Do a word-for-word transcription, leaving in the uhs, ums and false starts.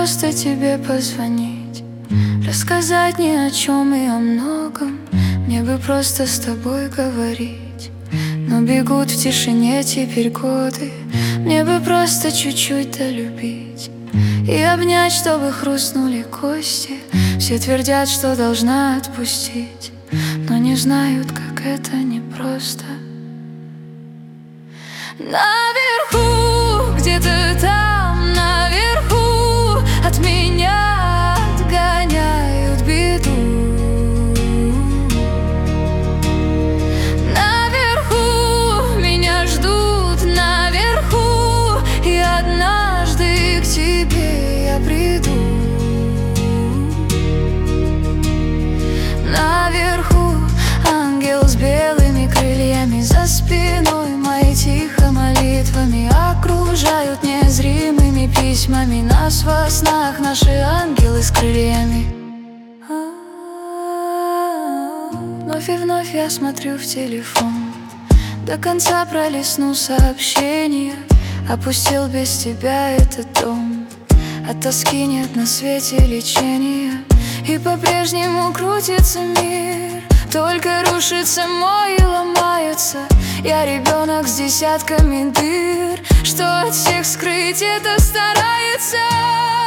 просто тебе позвонить, рассказать ни о чем и о многом. Мне бы просто с тобой говорить, но бегут в тишине теперь годы. Мне бы просто чуть-чуть долюбить и обнять, чтобы хрустнули кости. Все твердят, что должна отпустить, но не знают, как это непросто. Наверху, где-то там наверху, от меня отгоняют беду. Наверху меня ждут, наверху, и однажды к тебе я приду. Наверху ангел с белыми крыльями за спиной, мои тихо молитвами окружают незримыми письмами. Нас во снах наши ангелы с крыльями. Вновь и вновь я смотрю в телефон, до конца пролистну сообщения. Опустил без тебя этот дом, от тоски нет на свете лечения. И по-прежнему крутится мир, только рушится мой и ломается. Я ребенок с десятками дыр, что от всех скрыть это старается.